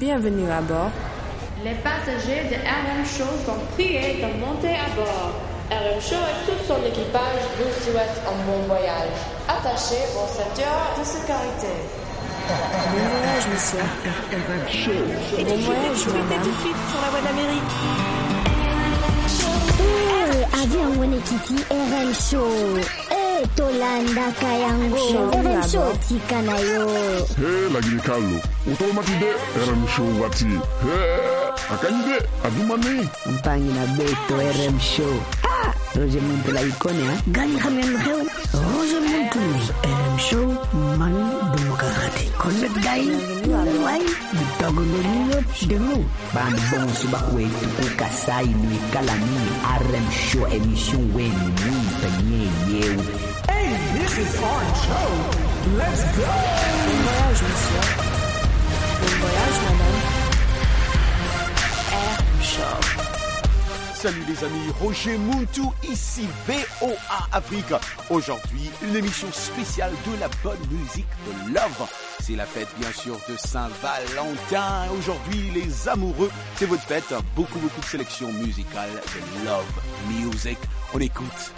Bienvenue à bord. Les passagers de RM Show sont priés de monter à bord. RM Show et tout son équipage vous souhaitent un bon voyage. Attachez vos ceintures de sécurité. Bon voyage, monsieur. RM Show. Bon voyage, madame. Tout de suite sur la voie d'Amérique. Avion Wenekiti RM Show. Tolanda Kayango. RM Show Tikanayo. Lagi Carlo. Utomatide RM Show wati. Akanyide adumani. Mpangi na beto RM Show. Roger Monte la icône, hein? Gani Hamel Heu. Roger Monte. RM Show Man Demokrati. Connect Guy. Why? The Togonolino Demo. Band bon subakwe tuku kasai ni kalani RM Show émission wen ni penye yeu. Hey, this is RM Show. Let's go. Bon voyage, monsieur. Bon voyage, madame. RM Show. Salut les amis, Roger Muntu ici, VOA Afrique. Aujourd'hui, une émission spéciale de la bonne musique de Love. C'est la fête bien sûr de Saint-Valentin. Aujourd'hui, les amoureux, c'est votre fête. Beaucoup de sélections musicales de Love Music. On écoute.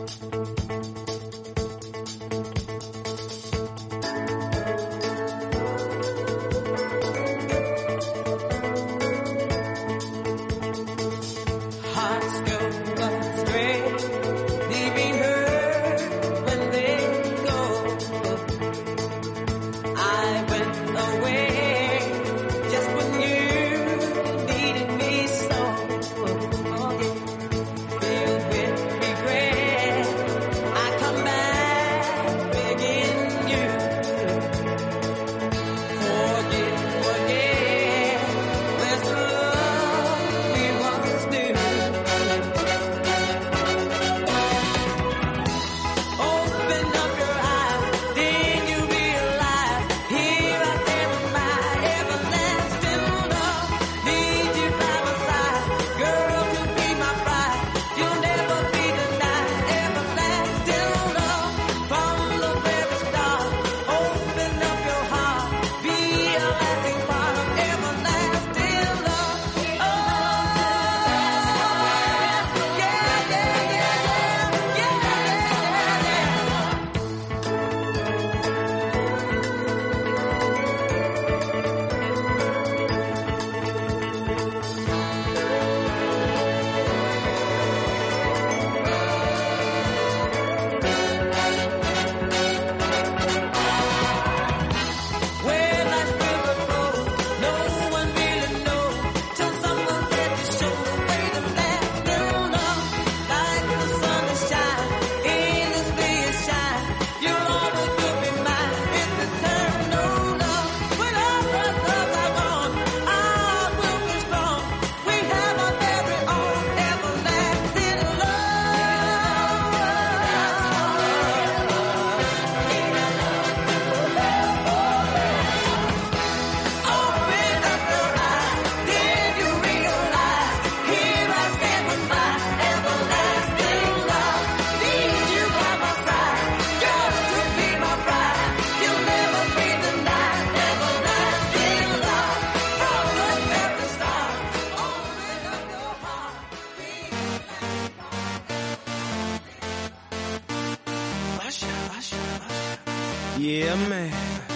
Yeah, man.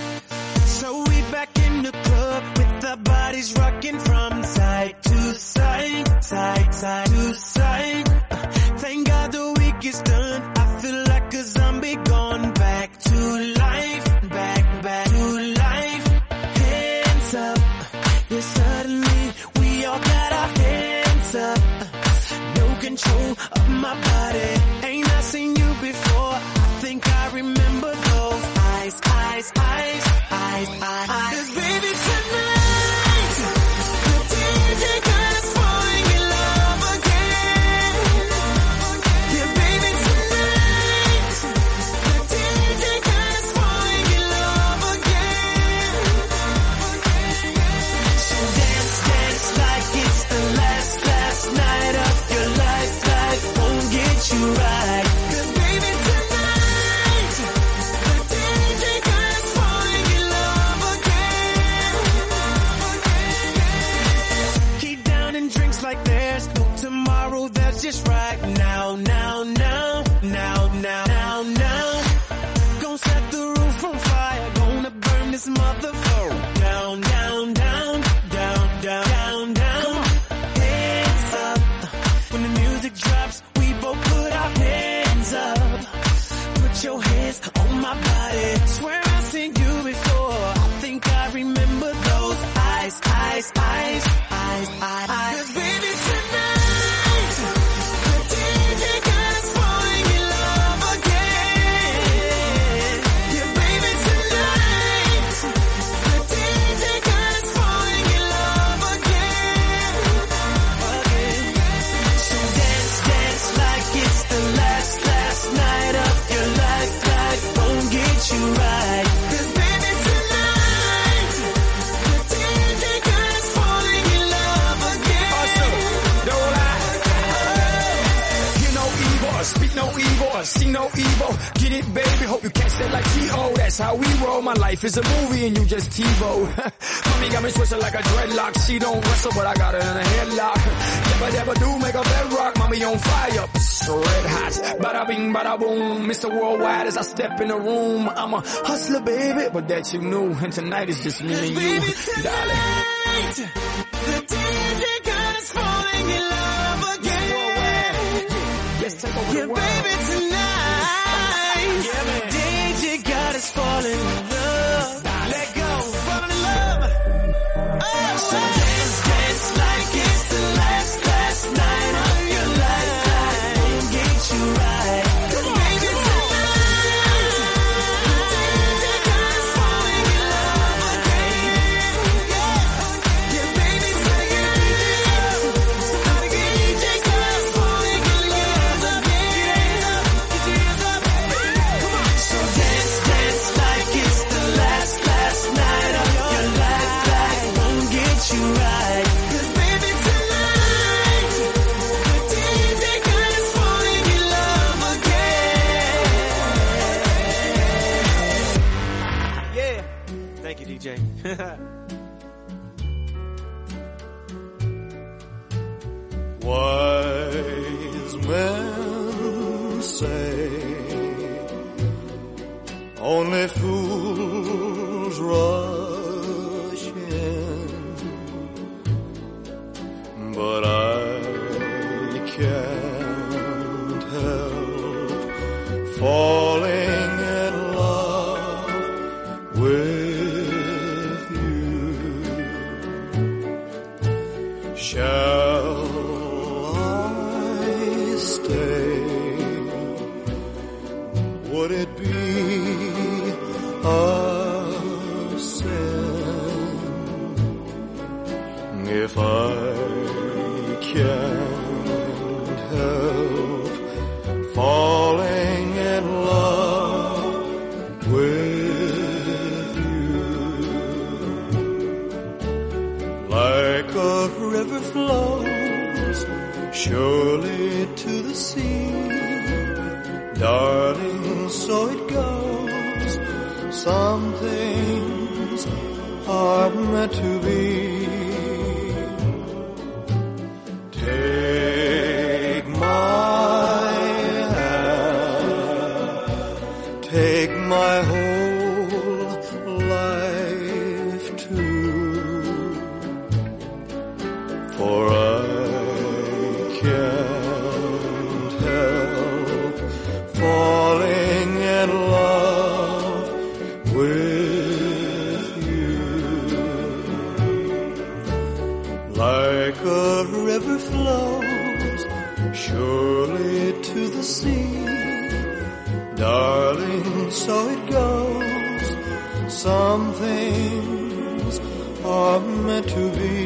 So we back in the club with our bodies rocking from side to side, side to side. Thank God the week is done. I feel like a zombie gone back to life, back to life. Hands up, yeah, suddenly we all got our hands up. No control of my body. Ain't I seen you before? I think I remember those eyes. 'Cause baby tonight, the DJ got us falling in love again. Yeah, baby tonight, the DJ got us falling in love again. So dance like it's the last night of your life. Life won't get you right. Baby, tonight, the DJ got us falling in love again. just right now, now, now, now, now, now, now. Gonna set the roof on fire, gonna burn this motherfucker down, down, down, down, down, down, down. Hands up, when the music drops, we both put our hands up. Put your hands on my body. Swear I've seen you before. I think I remember those eyes, eyes, eyes, eyes, eyes, eyes. 'Cause baby tonight, the DJ got us falling in love again. Yeah, baby tonight, the DJ got us falling in love again, again. So dance, dance like it's the last night of your life. Like won't get you right. 'Cause baby tonight, the DJ got us falling in love again. Don't lie. Hear no evil, speak no evil, see no evil. Get it, baby, hope you catch that like T.O. That's how we roll. My life is a movie and you just TiVo. Mommy got me twisted like a dreadlock. She don't wrestle, but I got her in a headlock. Never do make a bedrock. Mommy on fire, red hot. Bada bing, bada boom. Mr. Worldwide as I step in the room. I'm a hustler, baby, but that you knew. And tonight is just me and you, Baby darling. tonight, the DJ got us falling in love again. Yes, take over Yeah, the world. baby tonight, DJ got us falling in love. Let go, falling in love. Oh, so dance, dance like it's the last night of your life. Won't get you right. 'Cause baby tonight, the DJ got us falling in love again. Yeah, baby tonight, the DJ got us falling in love again. Come on, so dance, dance like it's the last night of your life. Like won't get you right. 'Cause baby tonight, the DJ got us falling in love again. Yeah, thank you, DJ. Wise men say only fools rush in, but I can't help falling in love with you. Shall I stay? Would it be a sin if I can't help falling in love with you? Like a river flows surely to the sea, darling, so it goes. Some things are meant to be. Take my hand, take my whole life too, for I can't help falling in love with you. Like a river flows surely to the sea, darling, so it goes. Some things are meant to be.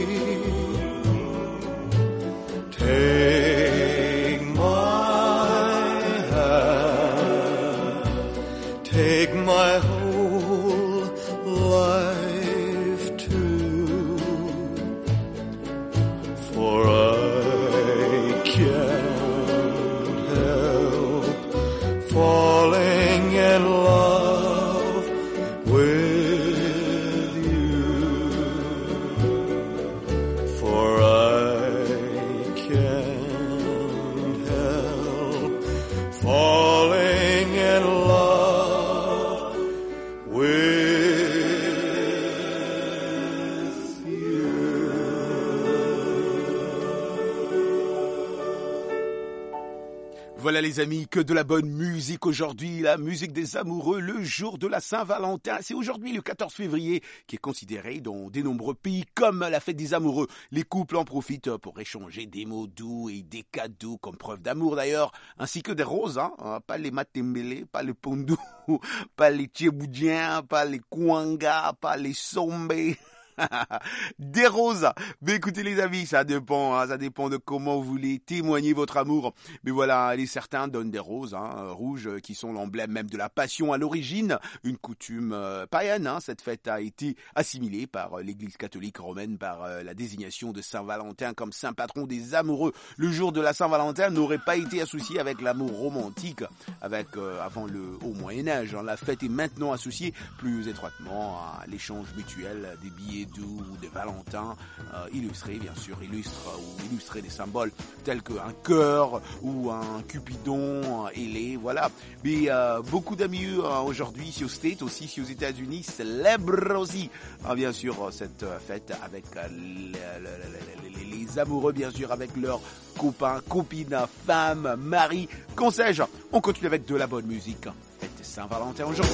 Take my hand, take my whole life too, for I can't help falling in love with you. Voilà les amis, que de la bonne musique aujourd'hui, la musique des amoureux, le jour de la Saint-Valentin. C'est aujourd'hui le 14 février qui est considéré dans de nombreux pays comme la fête des amoureux. Les couples en profitent pour échanger des mots doux et des cadeaux comme preuve d'amour d'ailleurs, ainsi que des roses, hein. Pas les matembele, pas les pondou, pas les tchéboudiens, pas les kouanga, pas les sombe. Des roses. Mais écoutez les amis, ça dépend de comment vous voulez témoigner votre amour. Mais voilà, certains donnent des roses rouges qui sont l'emblème même de la passion à l'origine, une coutume païenne. Cette fête a été assimilée par l'Église catholique romaine par la désignation de Saint Valentin comme saint patron des amoureux. Le jour de la Saint-Valentin n'aurait pas été associé avec l'amour romantique avant au Moyen-Âge. La fête est maintenant associée plus étroitement à l'échange mutuel des billets doux, des valentins, illustrés des symboles tels qu'un cœur ou un cupidon ailé, voilà. Mais beaucoup d'amis aujourd'hui, ici aux States, aussi ici aux États-Unis, célèbrent aussi, bien sûr, cette fête avec les amoureux, bien sûr, avec leurs copains, copines, femmes, maris, qu'on sais-je. On continue avec de la bonne musique. Fête Saint-Valentin aujourd'hui.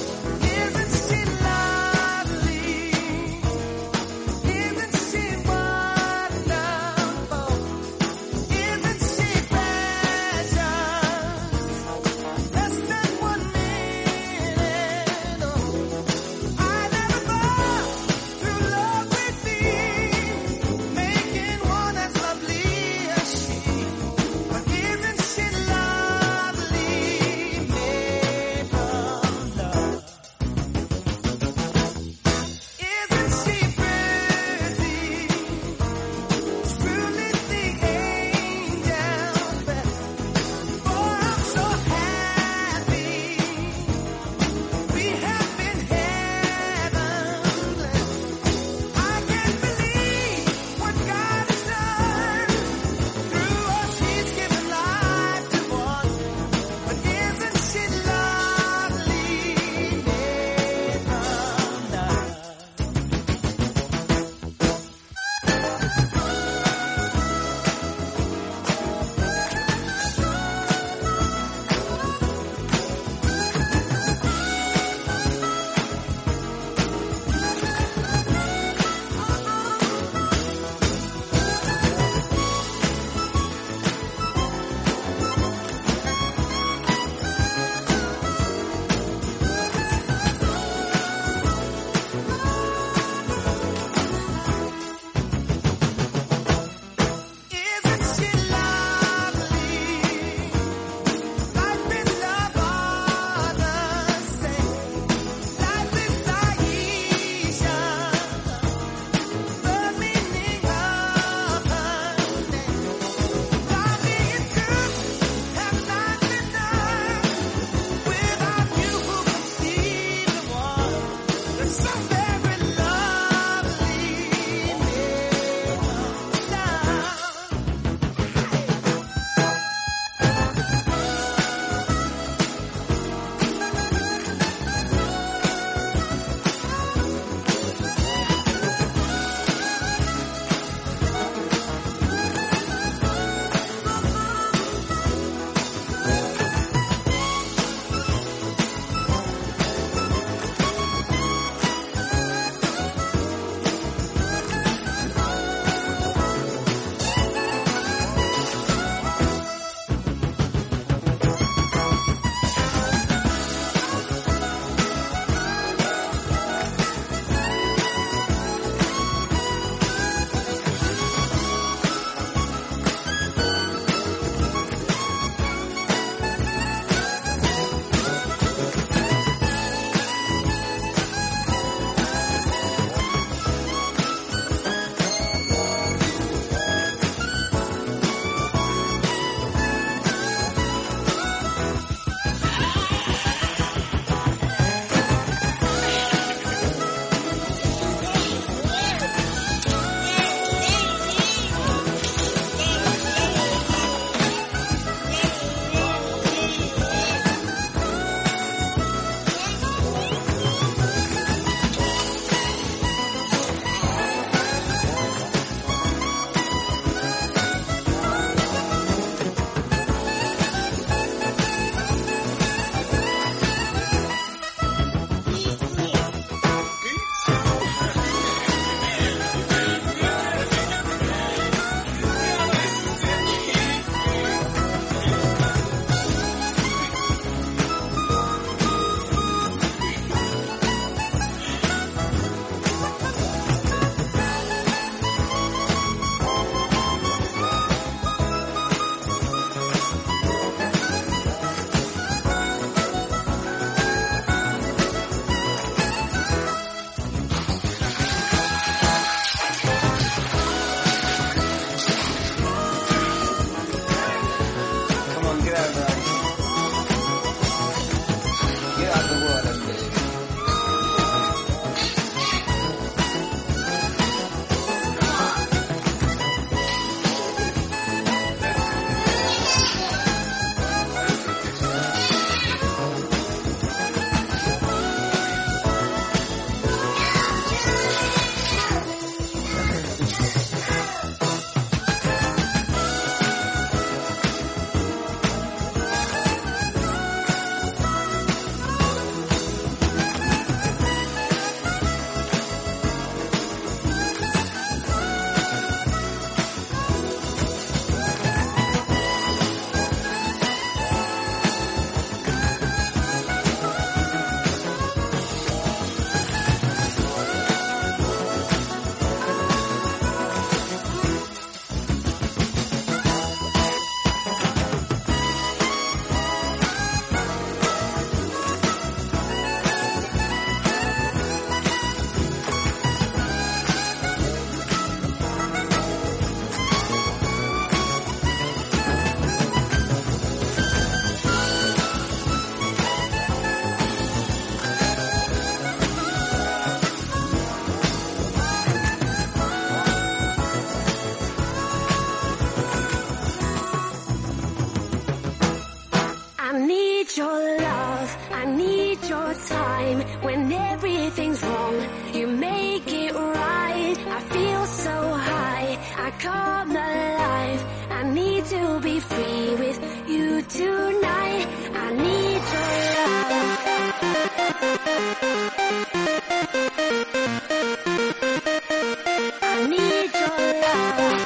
come alive. I need to be free with you tonight. I need your love. I need your love.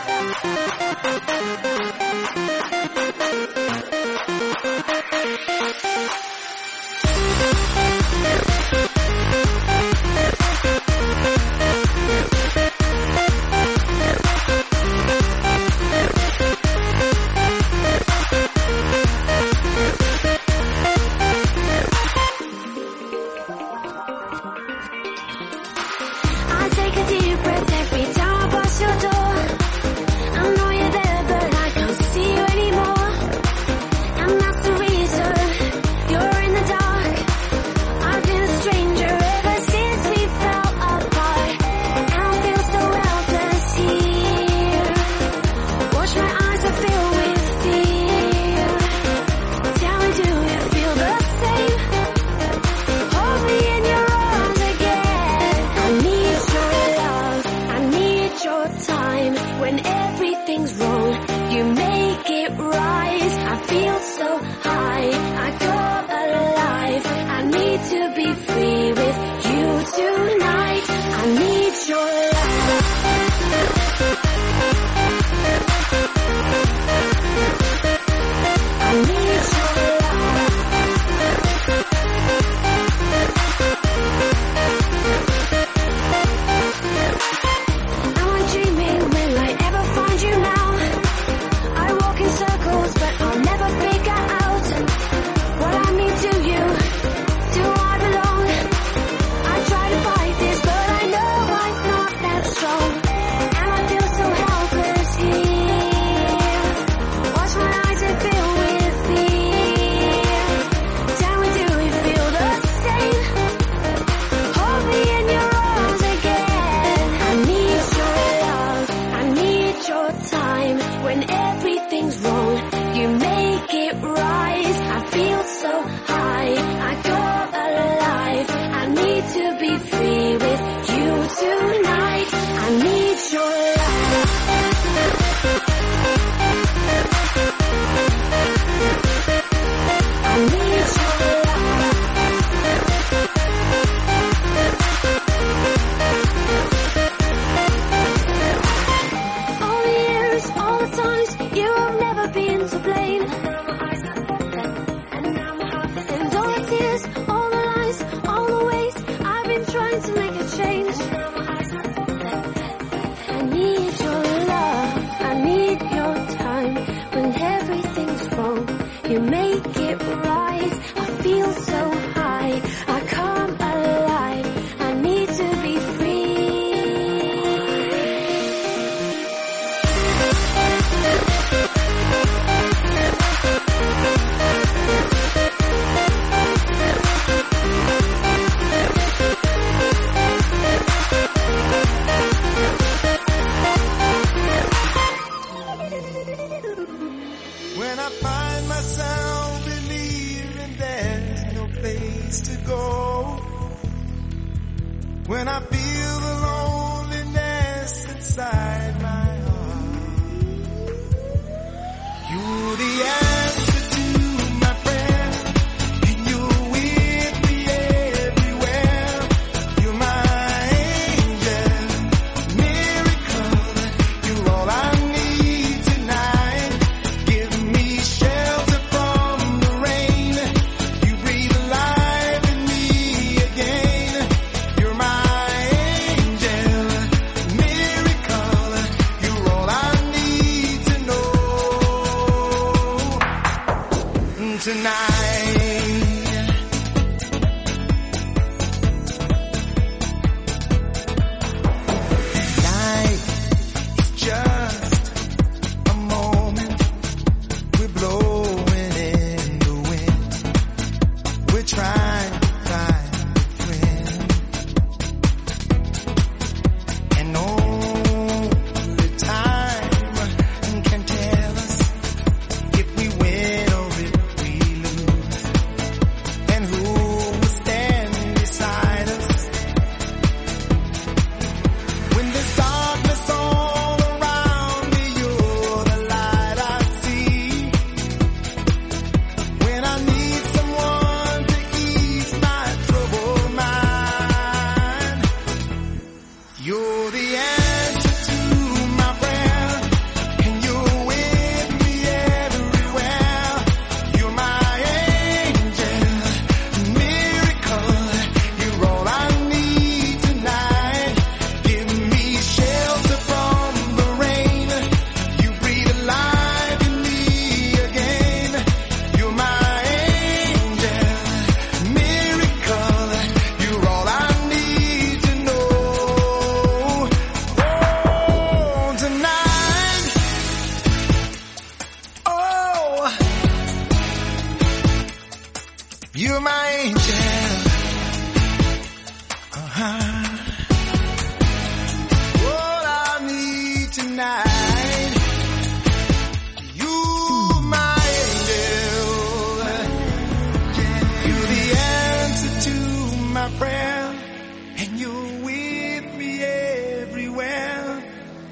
If we win or if we lose.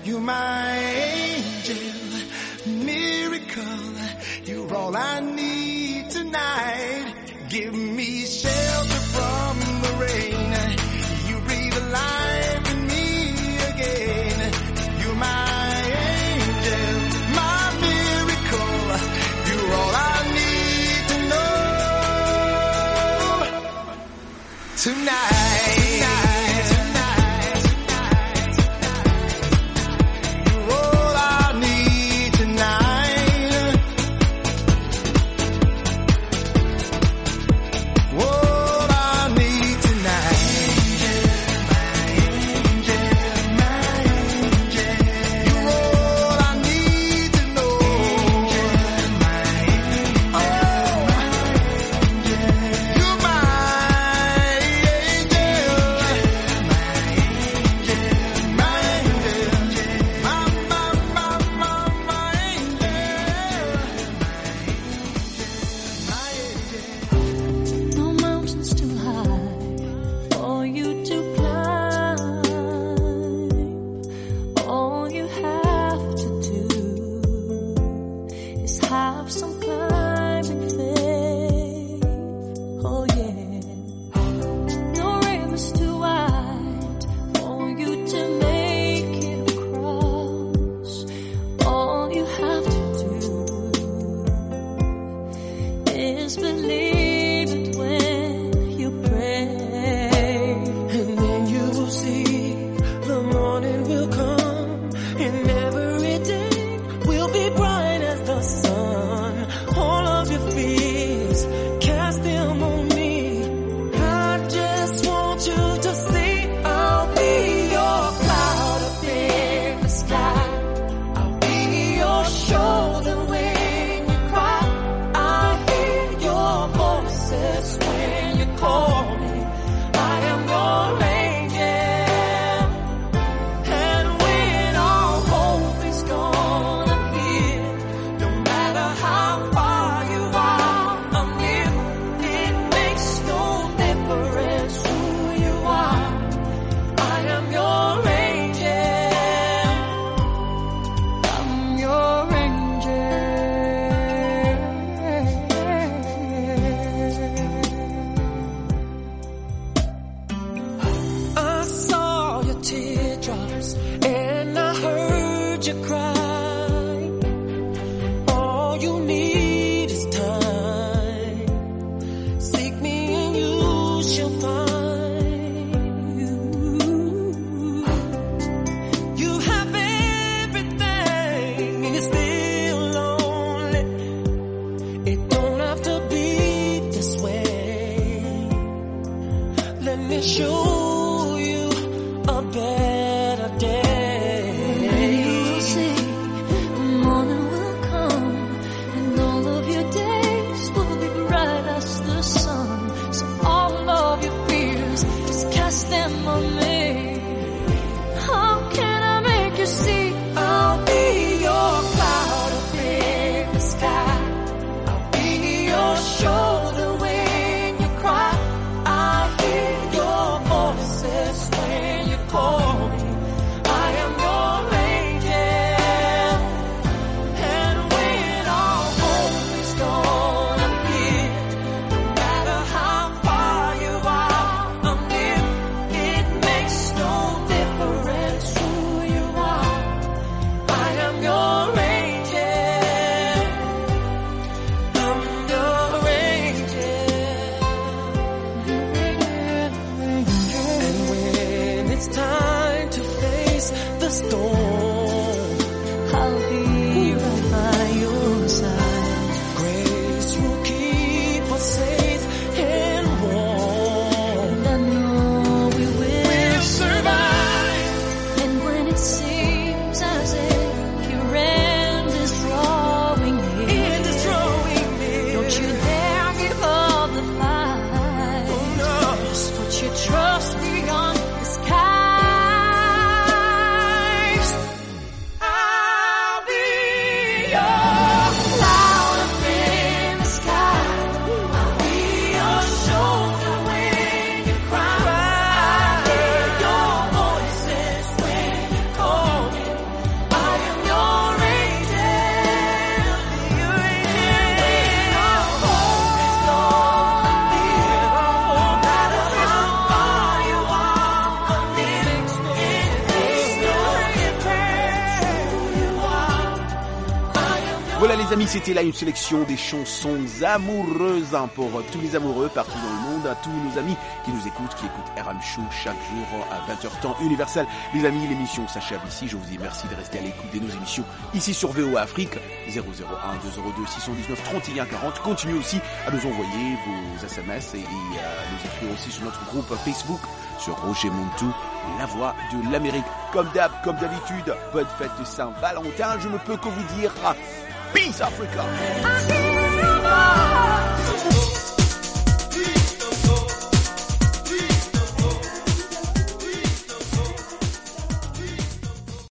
You're my angel, miracle. You're all I need tonight. Give me shelter from the rain. You breathe life in me again. You're my angel, my miracle. You're all I need to know tonight. Trust beyond the skies. Voilà les amis, c'était là une sélection des chansons amoureuses pour tous les amoureux partout dans le monde, à tous nos amis qui nous écoutent, qui écoutent RM Show chaque jour à 20h temps universel. Les amis, l'émission s'achève ici. Je vous dis merci de rester à l'écoute de nos émissions ici sur VOA Afrique 001 202 619 31 40. Continuez aussi à nous envoyer vos SMS et nous écrire aussi sur notre groupe Facebook sur Roger Montou, la voix de l'Amérique. Comme d'habitude, bonne fête de Saint-Valentin. Je ne peux que vous dire Peace Africa.